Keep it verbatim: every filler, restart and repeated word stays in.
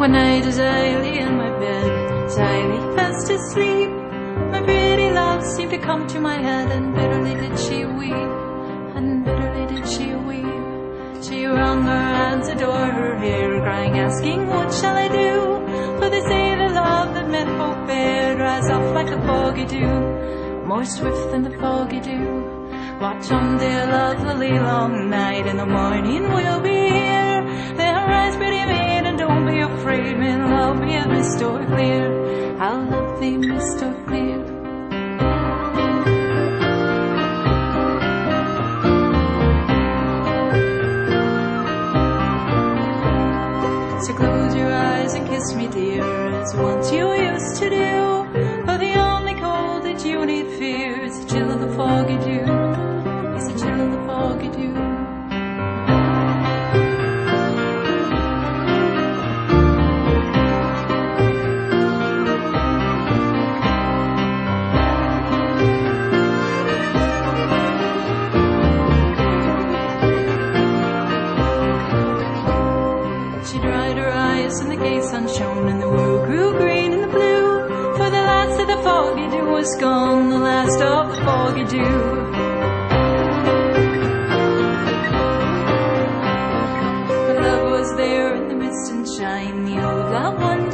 One night as I lay in my bed, as I lay fast asleep, my pretty love seemed to come to my head, and bitterly did she weep, and bitterly did she weep. She wrung her hands, adored her hair, crying, asking, what shall I do? For they say the love that men hope bear dries off like the foggy dew, more swift than the foggy dew. Watch on, dear love, the long night, in the morning we'll be here. Then rise, pretty maid, and don't be afraid, men love me as mist or clear. I'll love thee, mist or clear. So close your eyes and kiss me, dear, as once you used to do. For the only cold that you need fear is the chill of the foggy dew, is the chill of the foggy dew. She dried her eyes and the gay sun shone, and the world grew green and the blue. For the last of the foggy dew was gone, the last of the foggy dew. But love was there in the mist and shine, the old love one